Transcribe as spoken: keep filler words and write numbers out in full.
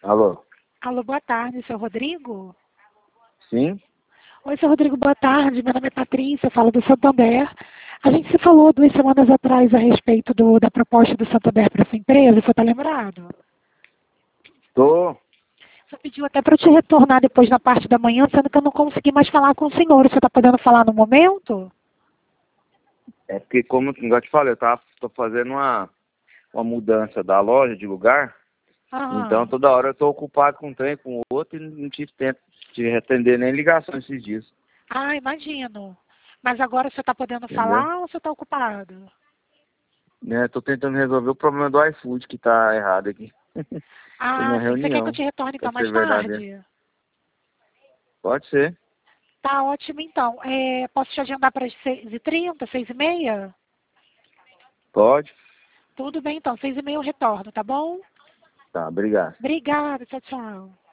Alô? Alô, boa tarde, seu Rodrigo? Sim? Oi, seu Rodrigo, boa tarde. Meu nome é Patrícia, eu falo do Santander. A gente se falou duas semanas atrás a respeito do, da proposta do Santander para sua empresa, você está lembrado? Tô. Você pediu até para eu te retornar depois na parte da manhã, sendo que eu não consegui mais falar com o senhor. Você está podendo falar no momento? É porque, como eu te falei, eu tava, tô fazendo uma, uma mudança da loja de lugar. Ah, Então, toda hora eu tô ocupado com um trem, com outro, e não tive tempo de atender nem ligação esses dias. ah, imagino. Mas agora você está podendo Entendeu? falar ou você está ocupado? Né, tô tentando resolver o problema do iFood que tá errado aqui. Tô Ah, numa sim. Você quer que eu reunião, te retorne pra então ser mais verdadeiro. tarde? Pode ser. Tá ótimo, então. É, posso te agendar para as seis e trinta, seis e meia? Pode. Tudo bem, então. Seis e meia eu retorno, tá bom? Tá, obrigado. Obrigada. Tchau, tchau.